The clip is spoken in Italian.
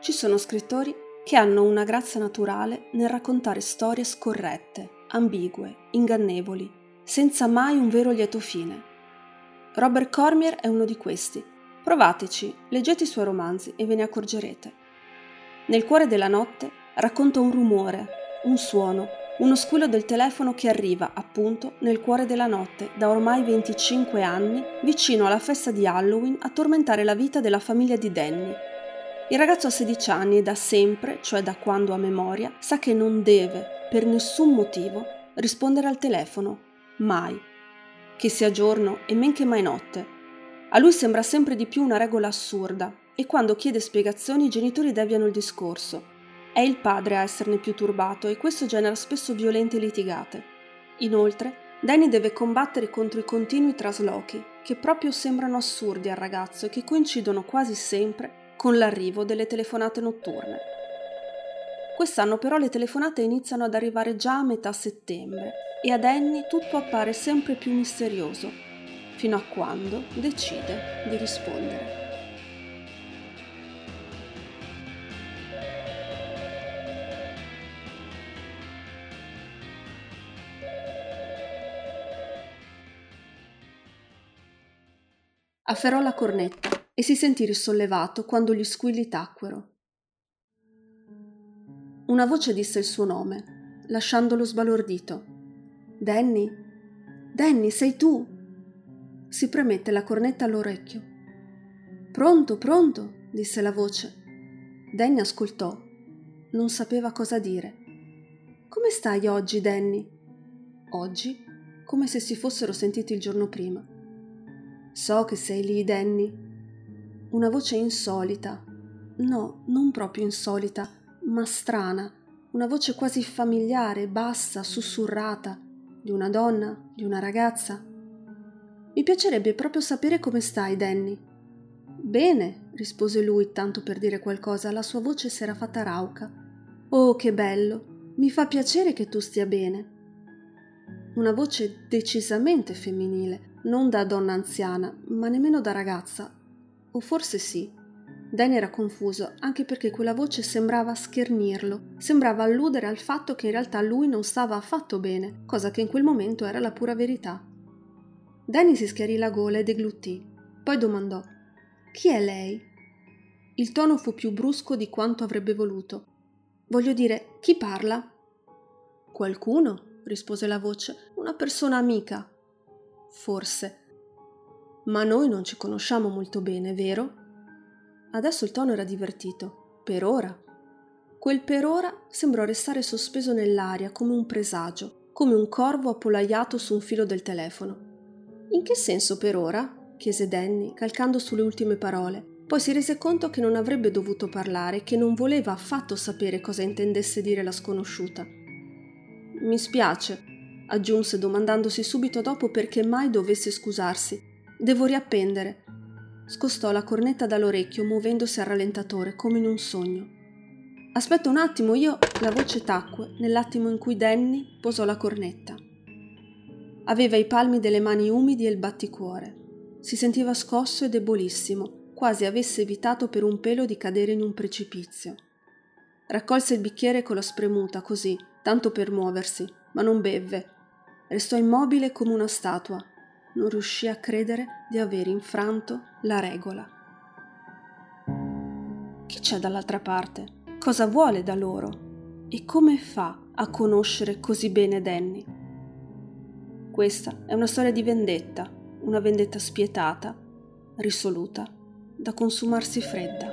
Ci sono scrittori che hanno una grazia naturale nel raccontare storie scorrette, ambigue, ingannevoli, senza mai un vero lieto fine. Robert Cormier è uno di questi. Provateci, leggete i suoi romanzi e ve ne accorgerete. Nel cuore della notte racconta un rumore, un suono, uno squillo del telefono che arriva, appunto, nel cuore della notte, da ormai 25 anni, vicino alla festa di Halloween, a tormentare la vita della famiglia di Danny. Il ragazzo ha 16 anni e da sempre, cioè da quando ha memoria, sa che non deve, per nessun motivo, rispondere al telefono. Mai. Che sia giorno e men che mai notte. A lui sembra sempre di più una regola assurda e quando chiede spiegazioni i genitori deviano il discorso. È il padre a esserne più turbato e questo genera spesso violente litigate. Inoltre, Danny deve combattere contro i continui traslochi, che proprio sembrano assurdi al ragazzo e che coincidono quasi sempre con l'arrivo delle telefonate notturne. Quest'anno però le telefonate iniziano ad arrivare già a metà settembre e a Danny tutto appare sempre più misterioso, fino a quando decide di rispondere. Afferrò la cornetta e si sentì risollevato quando gli squilli tacquero. Una voce disse il suo nome, lasciandolo sbalordito. «Danny? Danny, sei tu?» Si premette la cornetta all'orecchio. «Pronto, pronto?» disse la voce. Danny ascoltò. Non sapeva cosa dire. «Come stai oggi, Danny?» «Oggi?» Come se si fossero sentiti il giorno prima. «So che sei lì, Danny». Una voce insolita. No, non proprio insolita, ma strana. Una voce quasi familiare, bassa, sussurrata. Di una donna? Di una ragazza? «Mi piacerebbe proprio sapere come stai, Danny». «Bene», rispose lui, tanto per dire qualcosa, la sua voce s'era fatta rauca. «Oh, che bello! Mi fa piacere che tu stia bene». Una voce decisamente femminile, non da donna anziana, ma nemmeno da ragazza. O forse sì. Danny era confuso, anche perché quella voce sembrava schernirlo, sembrava alludere al fatto che in realtà lui non stava affatto bene, cosa che in quel momento era la pura verità. Danny si schiarì la gola e degluttì. Poi domandò: «Chi è lei?» Il tono fu più brusco di quanto avrebbe voluto. «Voglio dire, chi parla?» «Qualcuno», rispose la voce, «una persona amica». «Forse. Ma noi non ci conosciamo molto bene, vero?» Adesso il tono era divertito. «Per ora». Quel per ora sembrò restare sospeso nell'aria come un presagio, come un corvo appollaiato su un filo del telefono. «In che senso per ora?» chiese Danny, calcando sulle ultime parole. Poi si rese conto che non avrebbe dovuto parlare e che non voleva affatto sapere cosa intendesse dire la sconosciuta. «Mi spiace», aggiunse domandandosi subito dopo perché mai dovesse scusarsi. «Devo riappendere». Scostò la cornetta dall'orecchio muovendosi al rallentatore come in un sogno. «Aspetta un attimo, io...» La voce tacque nell'attimo in cui Danny posò la cornetta. Aveva i palmi delle mani umidi e il batticuore. Si sentiva scosso e debolissimo, quasi avesse evitato per un pelo di cadere in un precipizio. Raccolse il bicchiere con la spremuta così, tanto per muoversi, ma non bevve. Restò immobile come una statua. Non riuscì a credere di aver infranto la regola. Chi c'è dall'altra parte? Cosa vuole da loro? E come fa a conoscere così bene Danny? Questa è una storia di vendetta, una vendetta spietata, risoluta, da consumarsi fredda.